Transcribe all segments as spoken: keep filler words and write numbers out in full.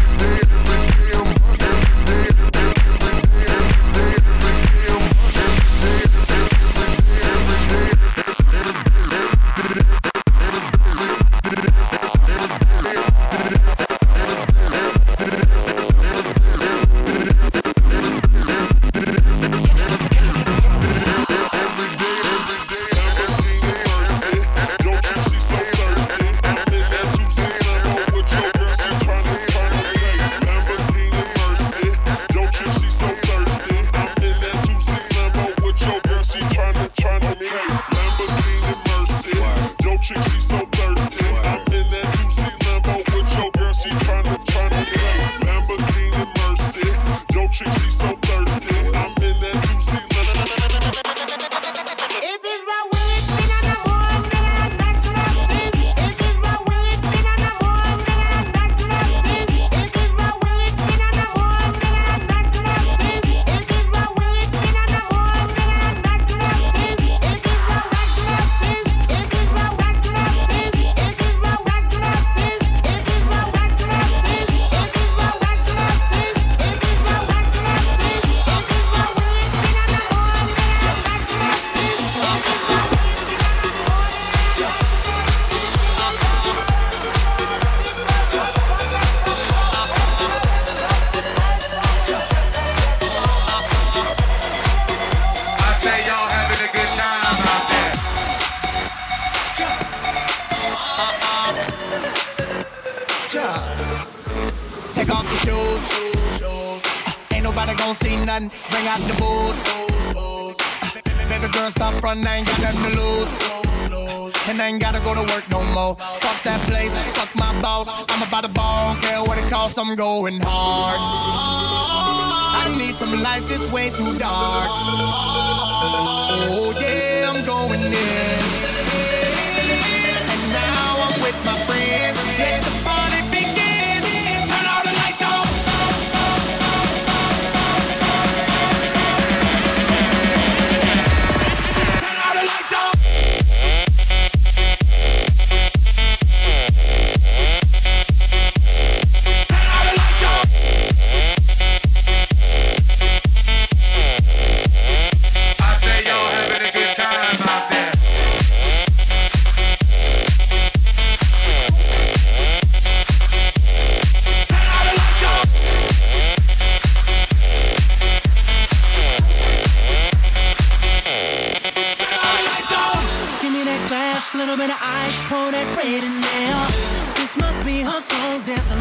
Take off your shoes, shoes. Uh, ain't nobody gon' see nothing. Bring out the booze, booze. Uh, baby girl, stop frontin', I ain't got nothing to lose. And I ain't gotta go to work no more. Fuck that place, fuck my boss. I'm about to ball, don't care what it costs, I'm going hard. I need some lights, it's way too dark. Oh yeah, I'm going in. And now I'm with my friends. Let the party begin. Turn all the lights on. Turn all the lights on. Turn all the lights on.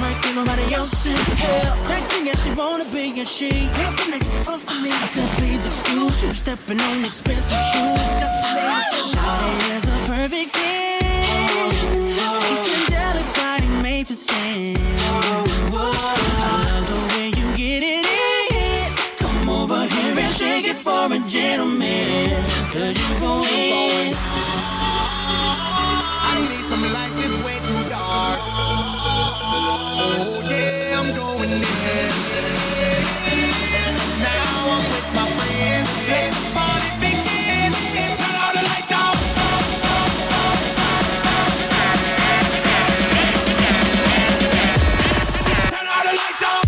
like ain't nobody else in hell. Sexy as she wanna be, and she handsome next to close to me. I said, please excuse you, stepping on expensive shoes. Shawty is a perfect ten. It's angelic body made to stand. I love the way you get it in. Come over here and shake it for a gentleman, 'cause you gon' win. I need some light, it's way too dark. Oh yeah, I'm going in. Now I'm with my friends. Let the party begin. Turn all the lights off. Turn all the lights off.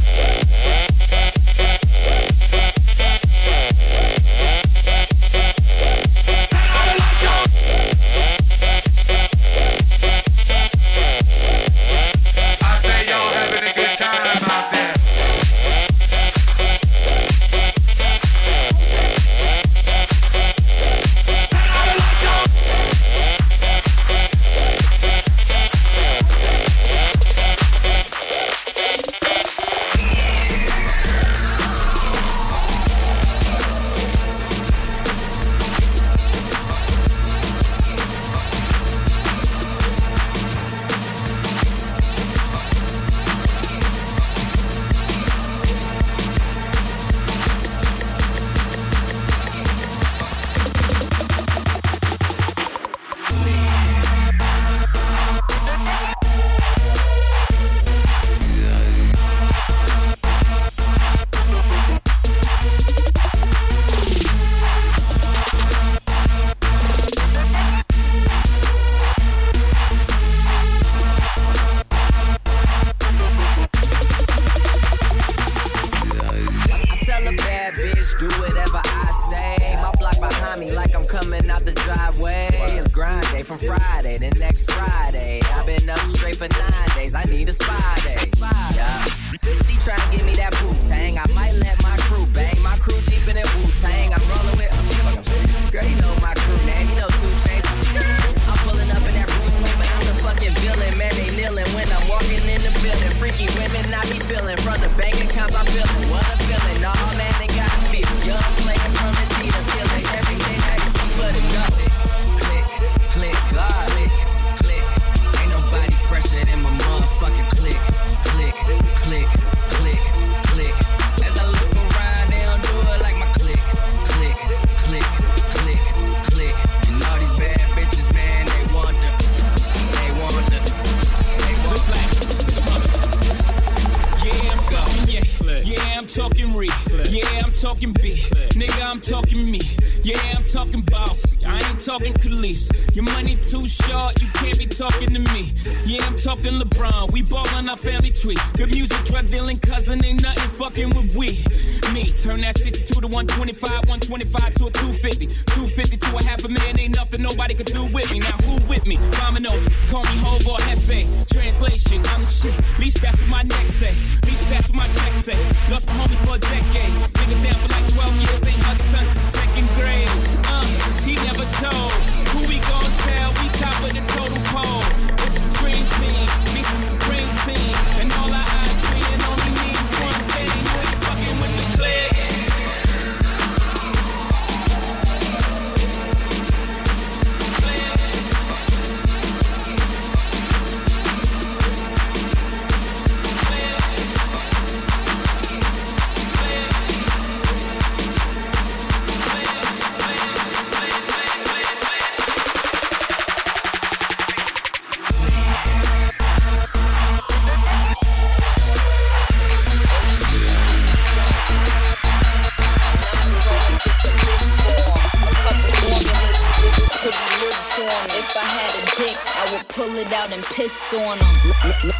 Piss on them.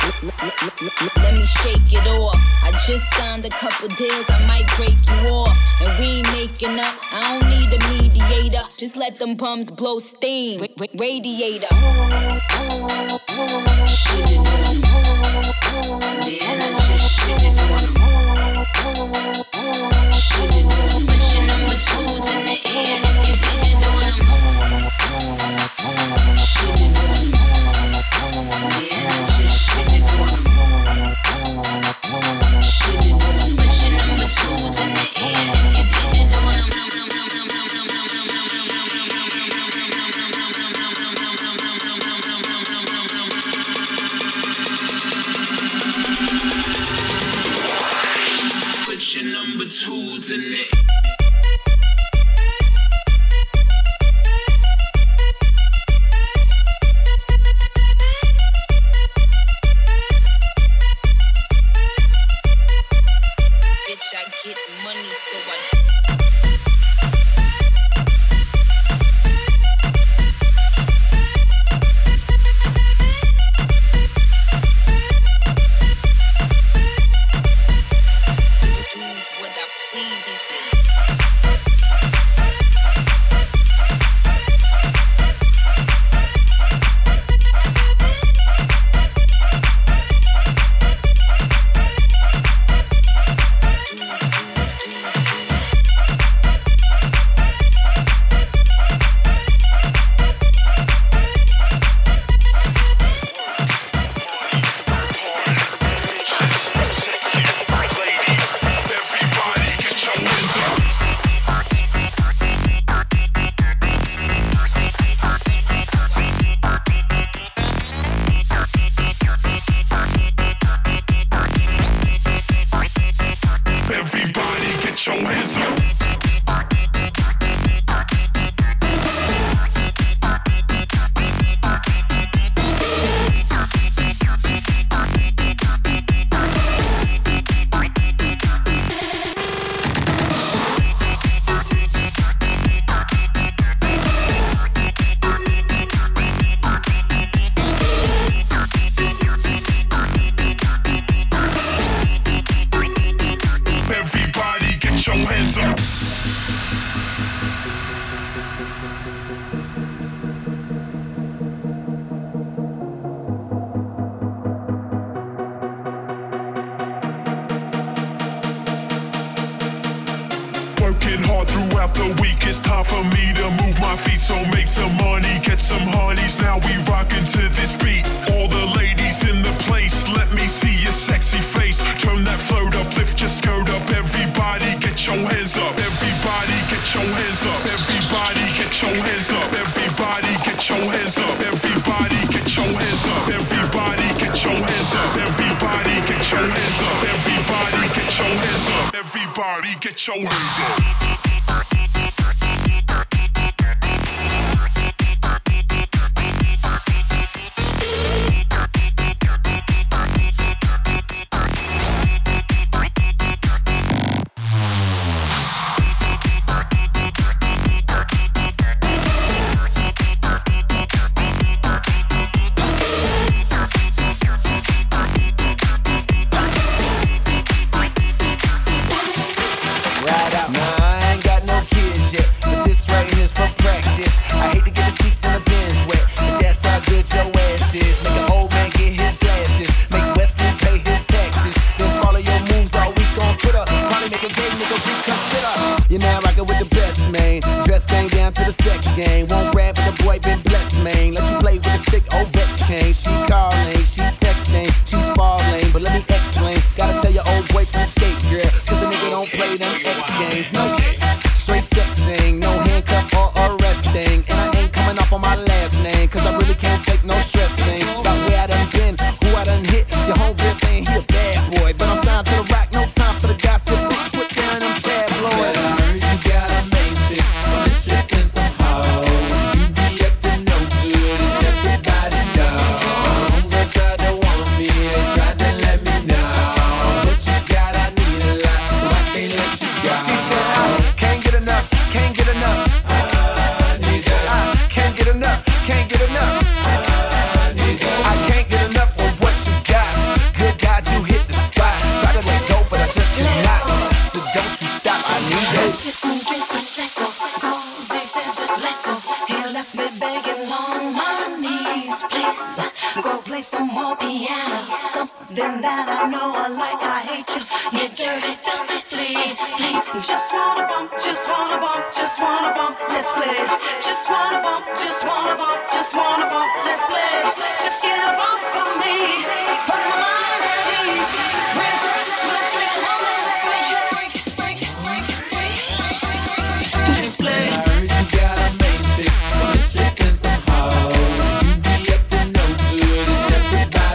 Let me shake it off. I just signed a couple deals, I might break you off. And we ain't making up, I don't need a mediator. Just let them bums blow steam. Ra- ra- radiator. Shit it on them. Man, I just shit it on them. Shit it on them. Put your number twos in the air if you hit it on them. Shit it on them. Yeah, I just shit it on them. who's who's in it. Bitch, I get money, so I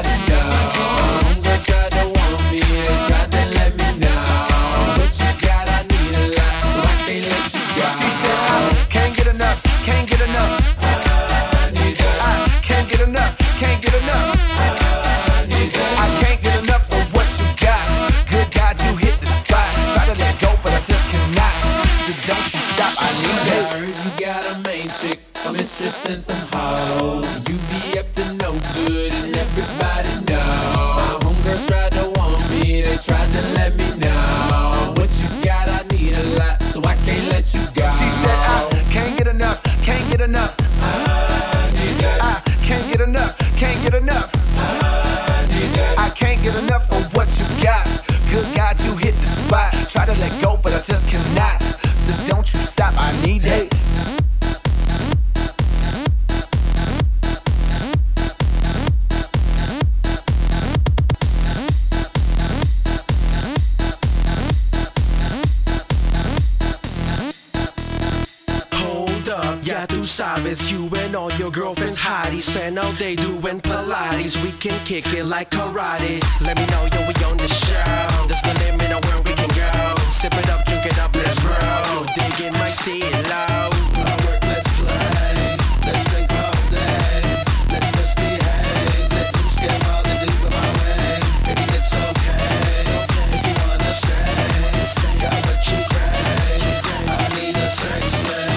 Got to let go, but I just cannot. So don't you stop, I need it. Ya tú sabes, you and all your girlfriends hotties spend all day doing Pilates. We can kick it like karate. Let me know, yo, we on the show. There's no limit on where we can go. Sip it up, drink it up, let's roll. Digging my C-Lo. Work, let's play. Let's drink all day. Let's misbehave. Let loose, get wild and leave my way. Baby, it's okay. If you wanna stay, got what you crave. I need a sex slave.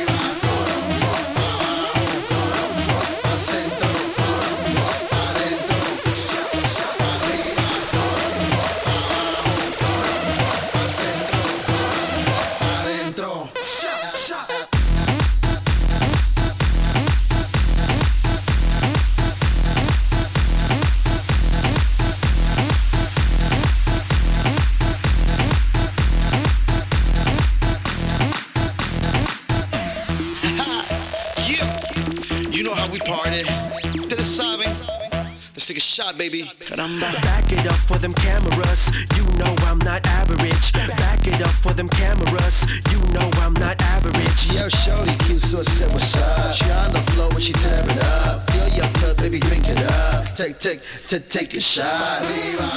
Take a shot, baby. Caramba. Back it up for them cameras. You know I'm not average. Back it up for them cameras. You know I'm not average. Yo, shorty, cute, so said what's up. She on the floor when she tear it up. Feel your cup, baby, drink it up. Take, take, to take a shot. Arriba,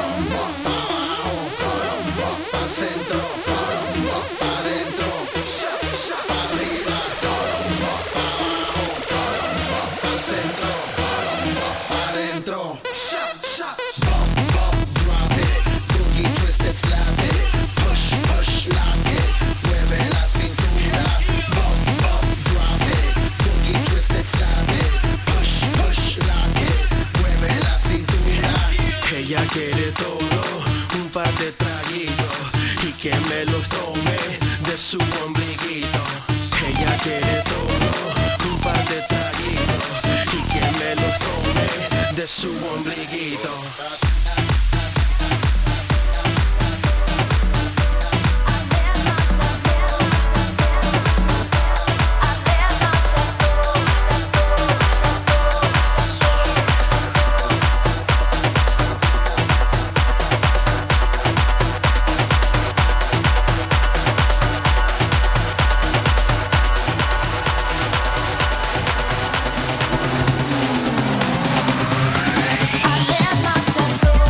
al centro, adentro. Arriba, al centro. Bump, bump, drop it. Boogie, twist it, slap it. Push, push, lock it. Mueve la cintura. Bump, bump, drop it. Boogie, twist it, slap it. Push, push, lock it. Mueve la cintura. Ella quiere todo, un par de traguitos y que me los tome de su ombliguito. Ella quiere todo, un par de traguitos y que me los tome de su ombliguito. I let myself go.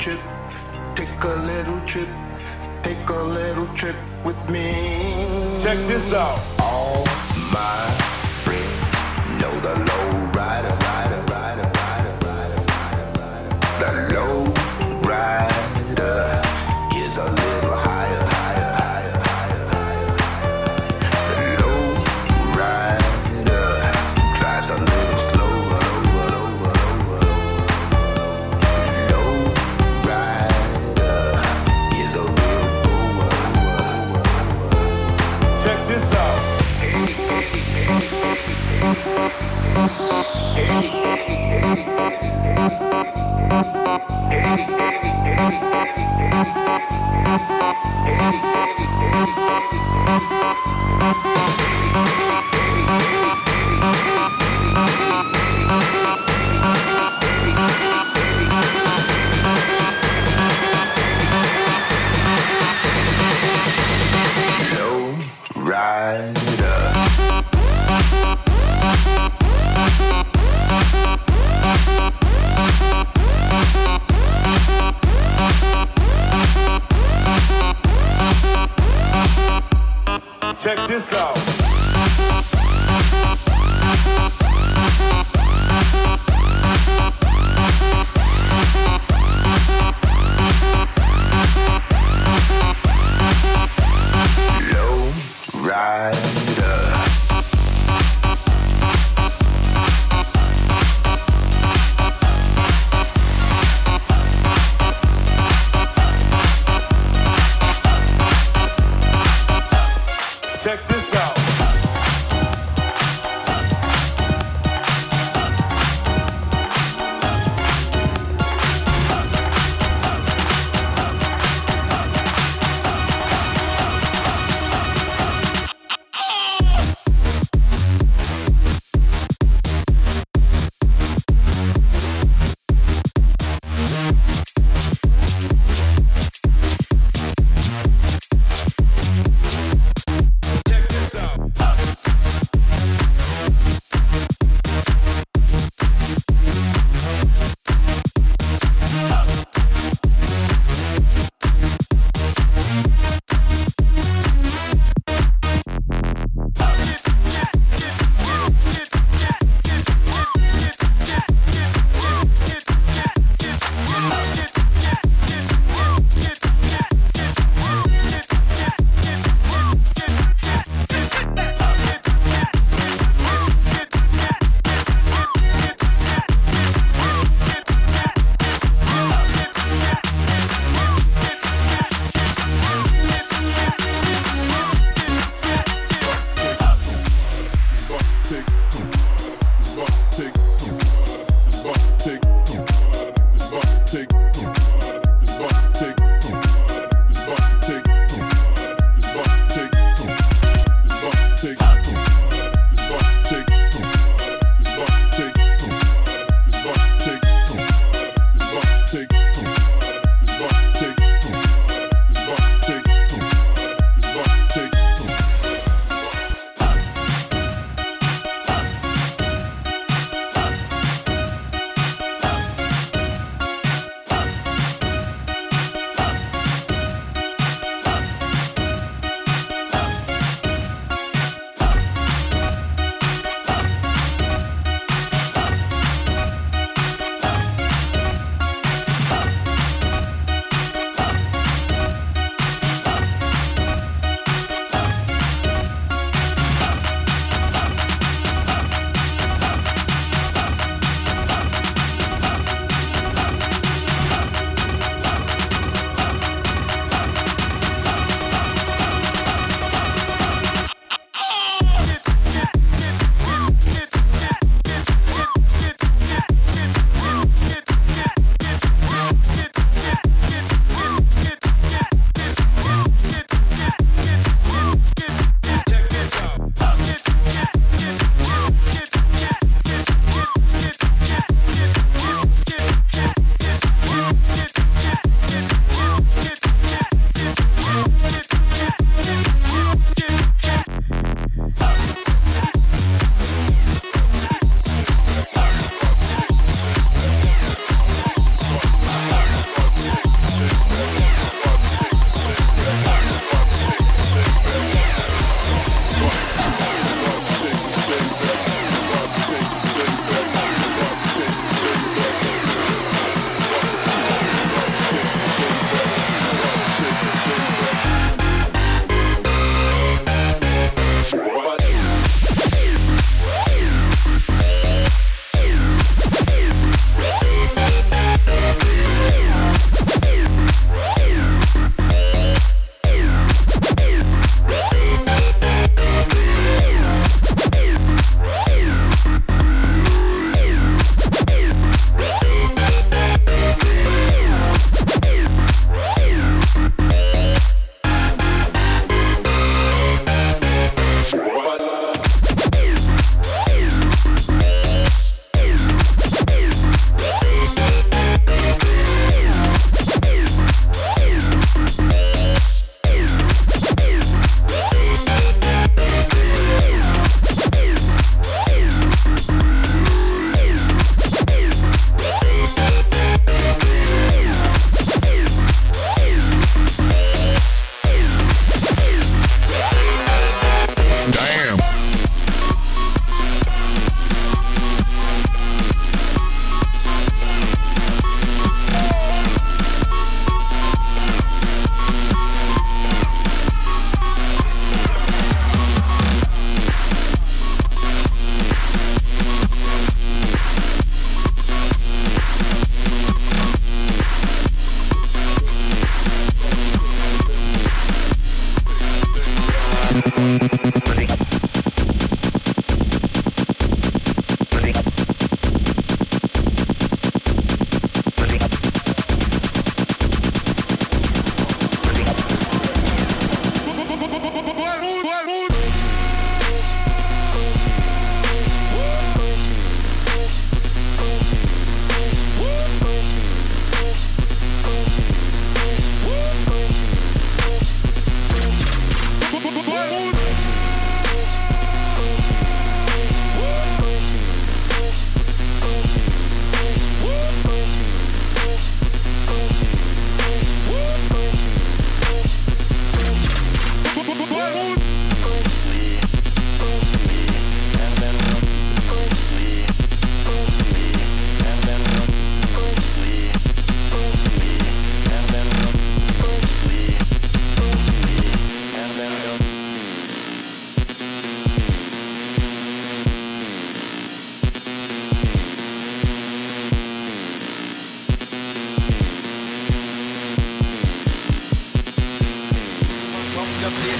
trip, take a little trip, take a little trip with me. Check this out. All my friends know the low rider, rider, rider, rider, rider, rider, rider. The low rider is a little higher, higher, higher, higher, higher. The low rider drives a little slower, lower, lower, lower, lower. Low rider is a real goer. Check this out. Low rider. Check this out. Low rider. Check this out.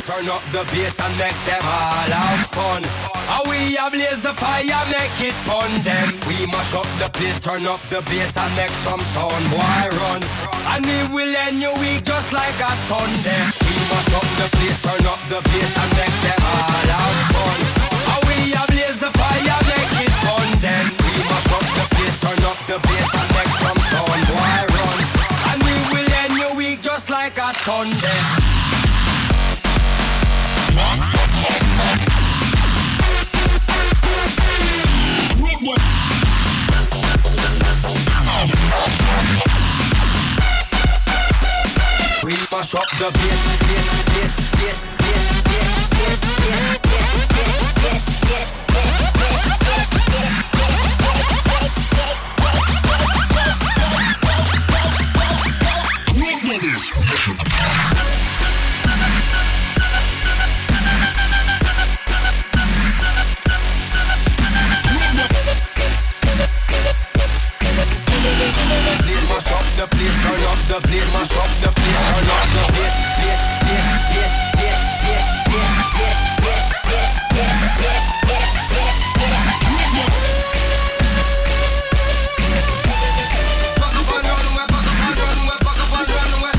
turn up the bass and make them all have fun. How we ablaze the fire, make it fun them. We mash up the place, turn up the bass and make some sound, boy run. And we will end your week just like a Sunday. We mash up the place, turn up the bass and make them all have fun. How we ablaze the fire, make it fun then. We mash up the place, turn up the bass and make some sound, boy run. And we will end your week just like a Sunday. We mash up the bass, bass, bass, bass, bass, bass, bass, bass, bass, the place, turn up the place, mash up the place, turn up the place, place, place, place, place, place, place, place, place, place, place, Buck up and run away, buck up and run away, buck up and run away.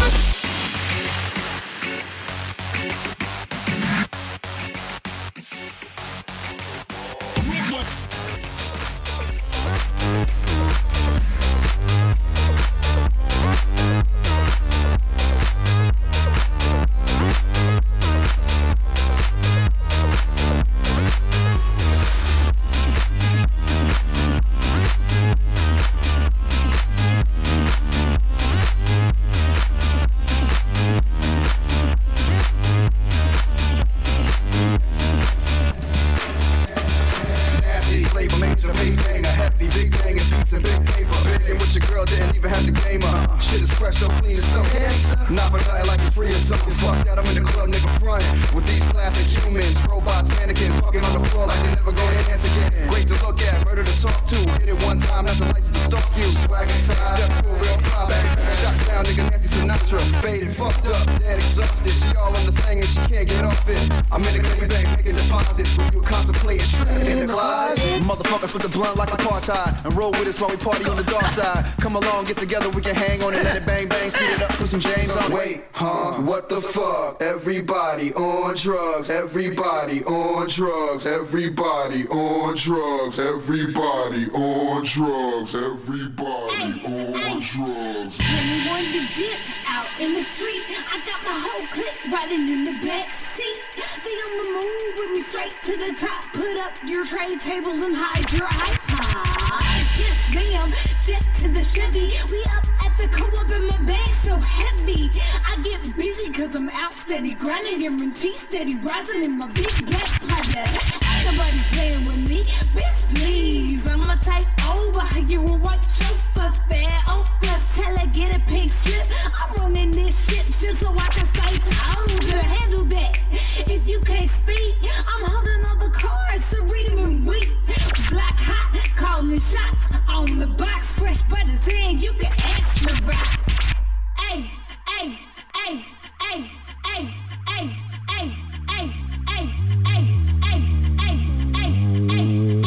And roll with us while we party on the dark side. Come along, get together, we can hang on and let it bang bang. Speed it up, put some James on. Wait, huh? What the fuck? Everybody on drugs. Everybody on drugs. Everybody on drugs. Everybody on drugs. Everybody ay, on ay. drugs. Anyone to dip out in the street? I got my whole clique riding in the back seat. They on the move with me straight to the top. Put up your tray tables and hide your iPod. Yes, ma'am, jet to the Chevy. We up at the co-op and my bag so heavy. I get busy cause I'm out steady, grinding guarantee steady, rising in my big black pocket. Ain't nobody playing with me, bitch please. I'ma take over, you a white chauffeur, fair okra, tell her get a pink slip. I'm running this shit just so I can say told to handle that. If you can't speak, I'm holding all the cards, so read them and weep. Black hot, calling shots on the box, fresh butters in, you can ask the rocks. Ay, ay, ay, ay, ay, ay, ay, ay, ay, ay, ay, ay, ay, ay,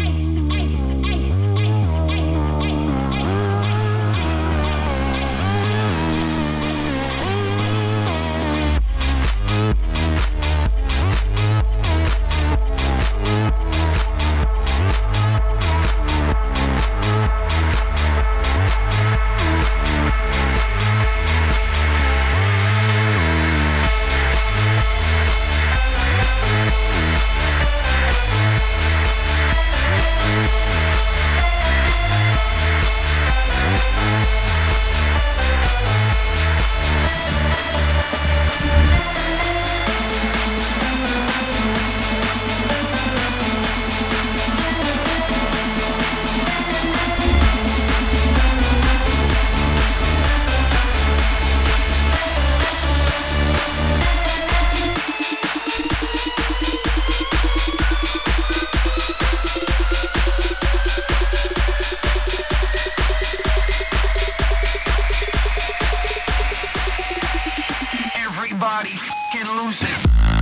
Everybody f***ing lose it.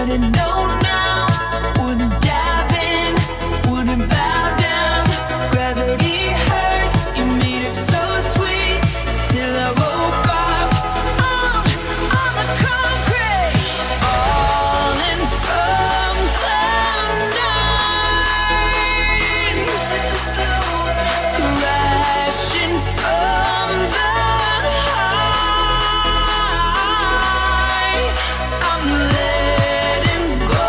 wouldn't know now, wouldn't dive in, wouldn't bow down. Gravity hurts, you made it so sweet till I woke up on, on the concrete, falling from cloud nine, crashing from the high. I'm letting go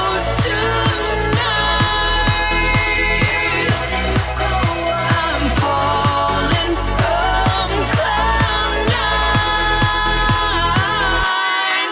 tonight. I'm falling from cloud nine.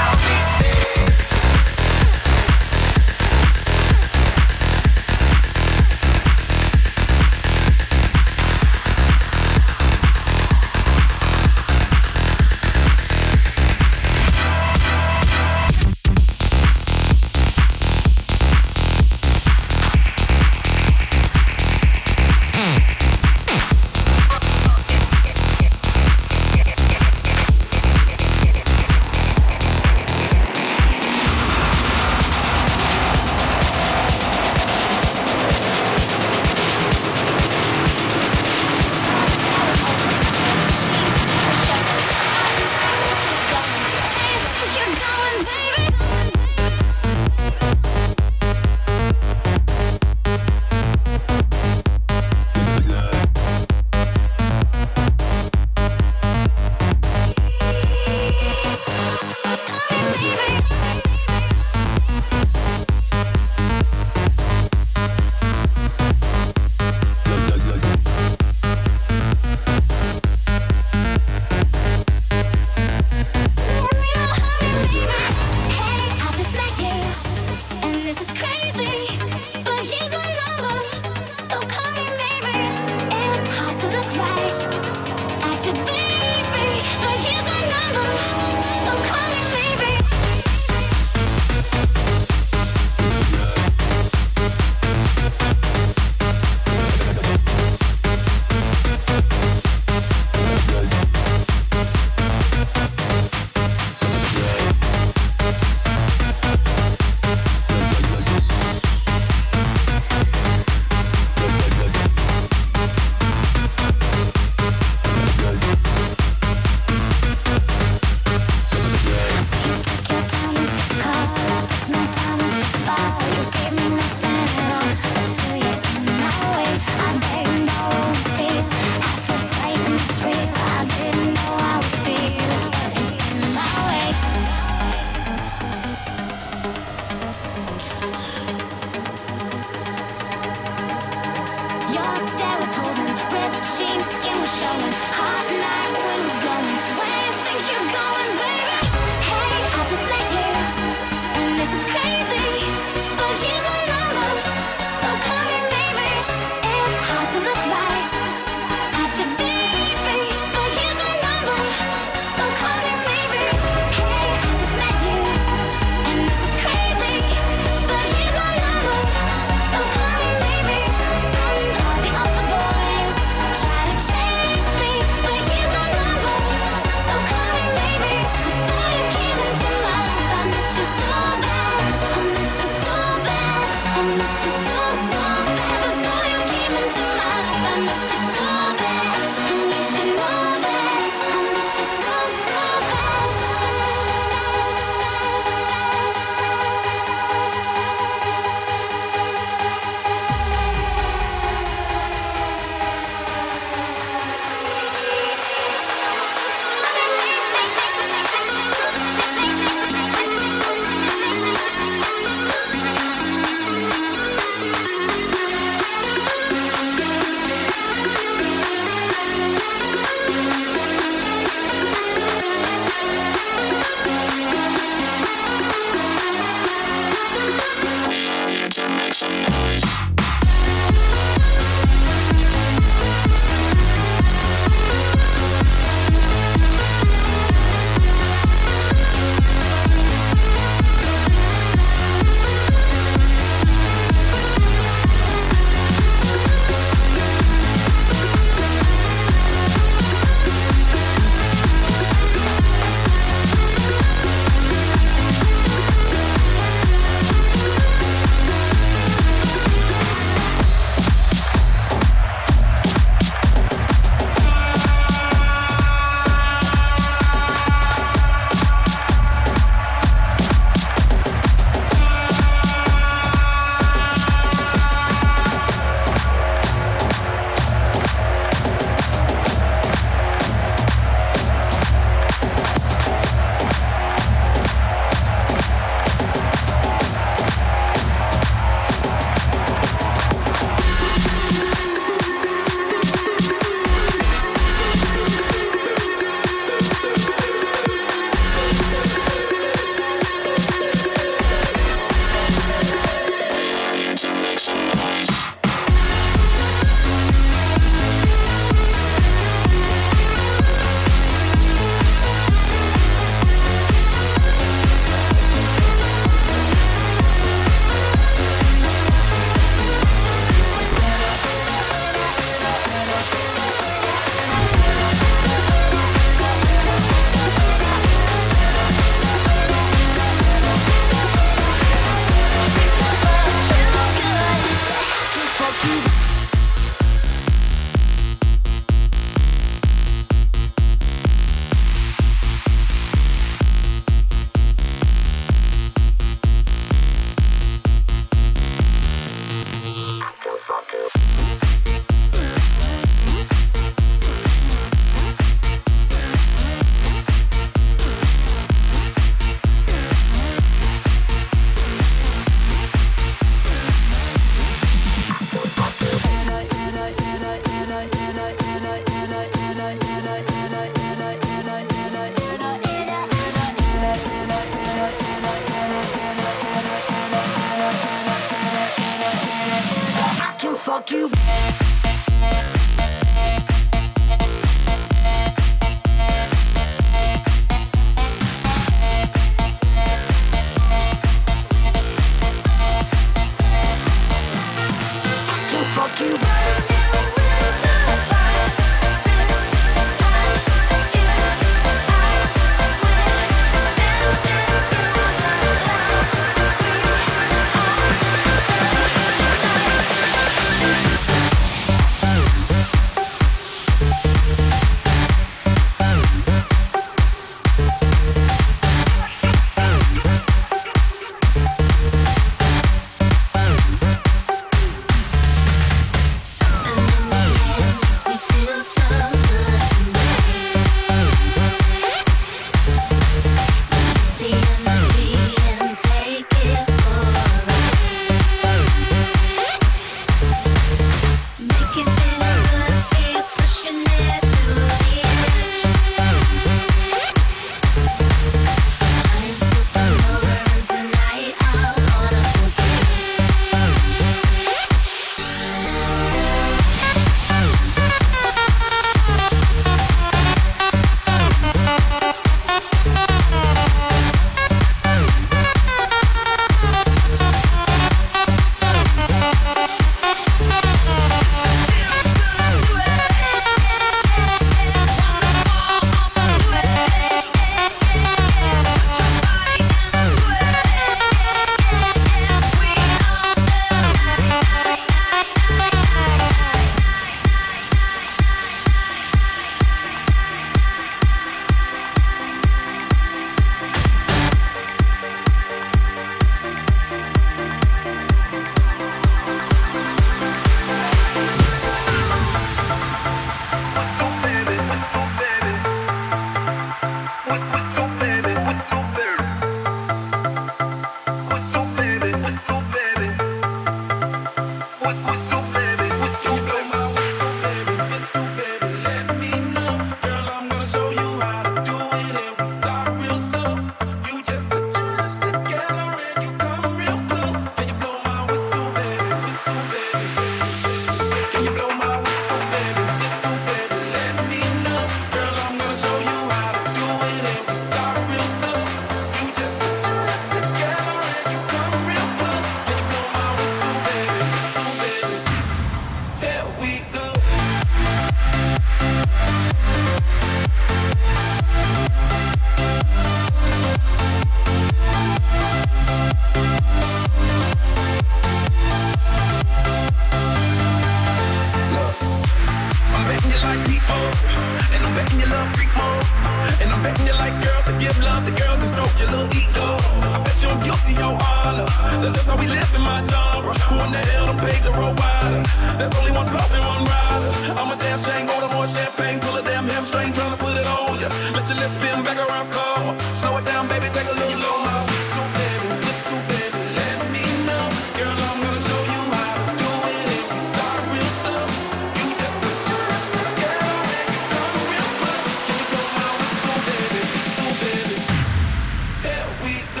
That's just how we live in my genre. Who in the hell done paid the road wider? There's only one float and one rider. I'm a damn shame, order more champagne, pull a damn hamstring, tryna put it on ya. Let your lips spin back around, come. Slow it down, baby, take a little low. My whistle, baby, whistle, baby, let me know. Girl, I'm gonna show you how to do it if we start real slow. You just put your lips together and you come real close. Can you blow my whistle, baby, whistle, baby? Here we go.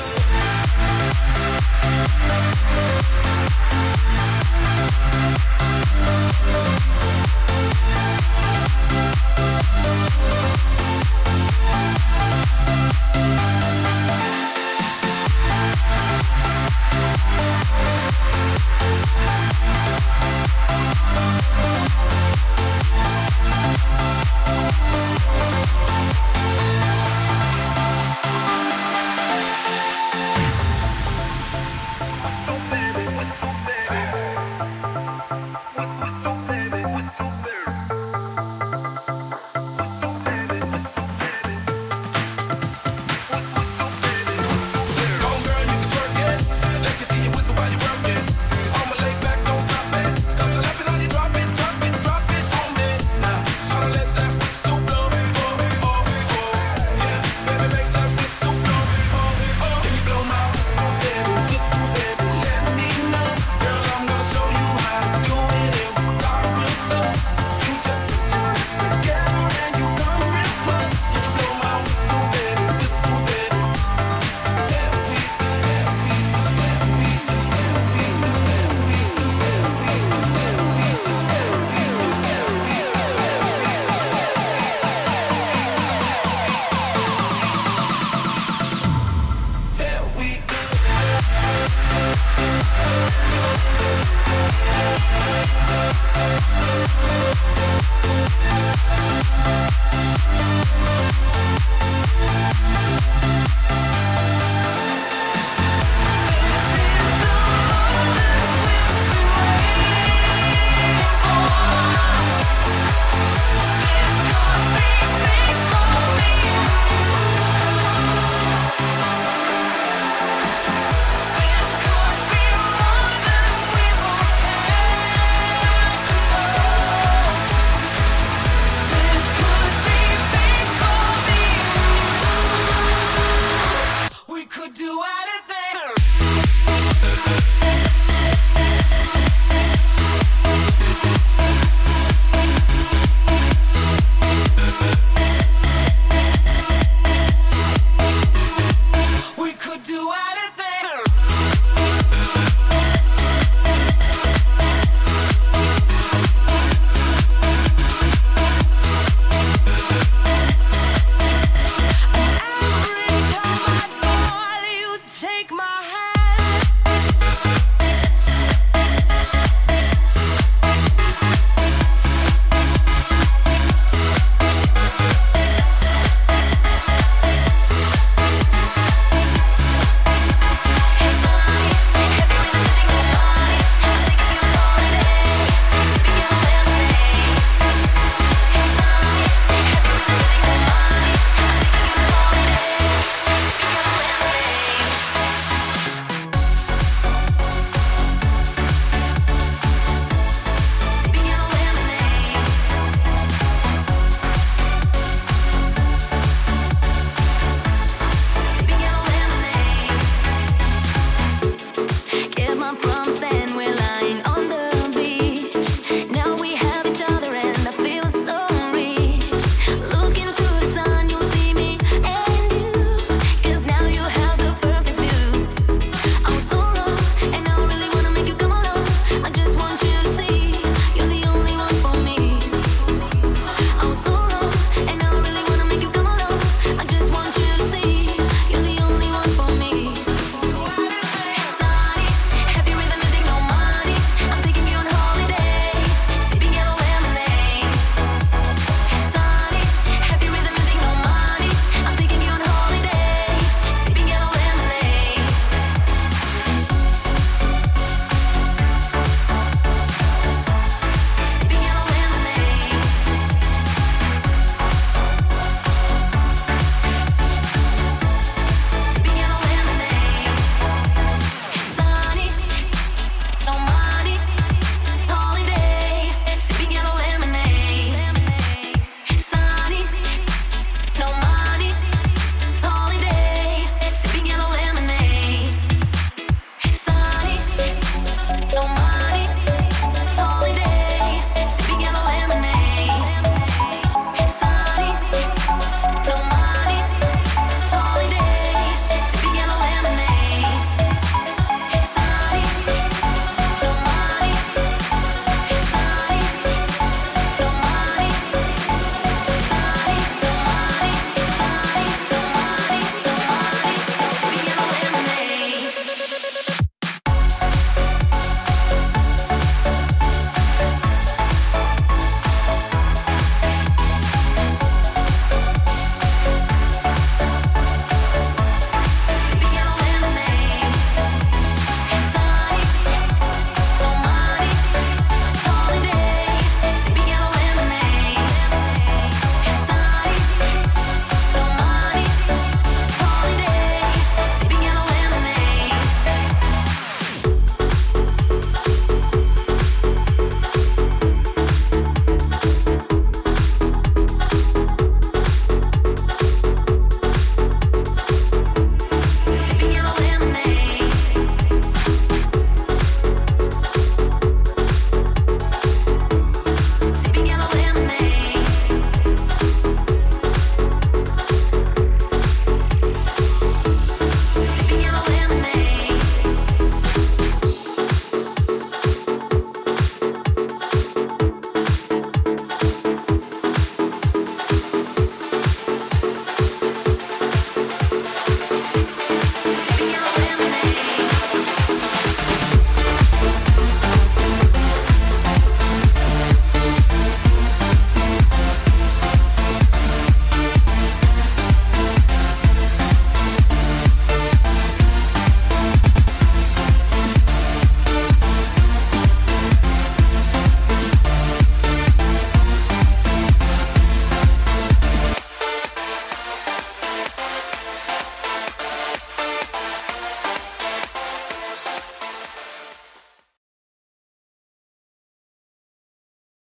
Be on